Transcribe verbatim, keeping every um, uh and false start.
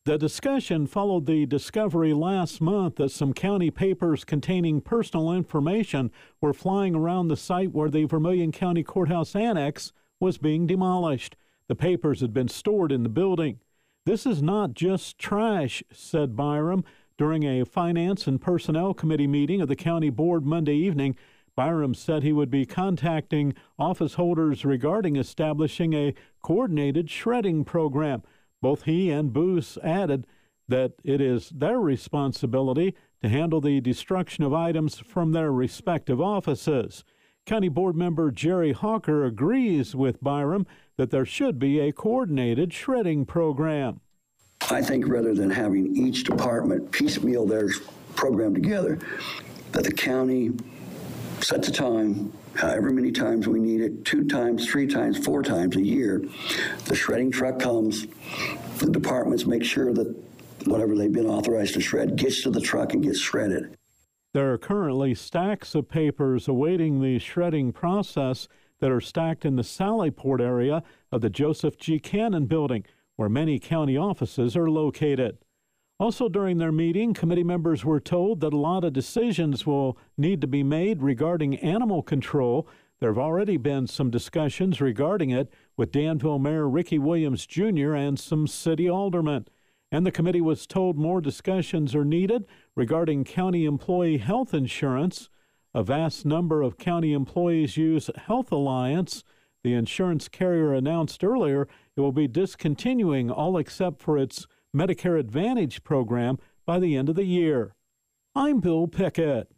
The discussion followed the discovery last month that some county papers containing personal information were flying around the site where the Vermilion County Courthouse Annex was being demolished. The papers had been stored in the building. "This is not just trash," said Byram during a Finance and Personnel Committee meeting of the county board Monday evening. Byram said he would be contacting office holders regarding establishing a coordinated shredding program. Both he and Boos added that it is their responsibility to handle the destruction of items from their respective offices. County Board member Jerry Hawker agrees with Byram that there should be a coordinated shredding program. I think rather than having each department piecemeal their program together, that the county sets a time, however many times we need it, two times, three times, four times a year. The shredding truck comes, the departments make sure that whatever they've been authorized to shred gets to the truck and gets shredded. There are currently stacks of papers awaiting the shredding process that are stacked in the Sallyport area of the Joseph G. Cannon building, where many county offices are located. Also during their meeting, committee members were told that a lot of decisions will need to be made regarding animal control. There have already been some discussions regarding it with Danville Mayor Ricky Williams Junior and some city aldermen. And the committee was told more discussions are needed regarding county employee health insurance. A vast number of county employees use Health Alliance. The insurance carrier announced earlier it will be discontinuing all except for its Medicare Advantage program by the end of the year. I'm Bill Pickett.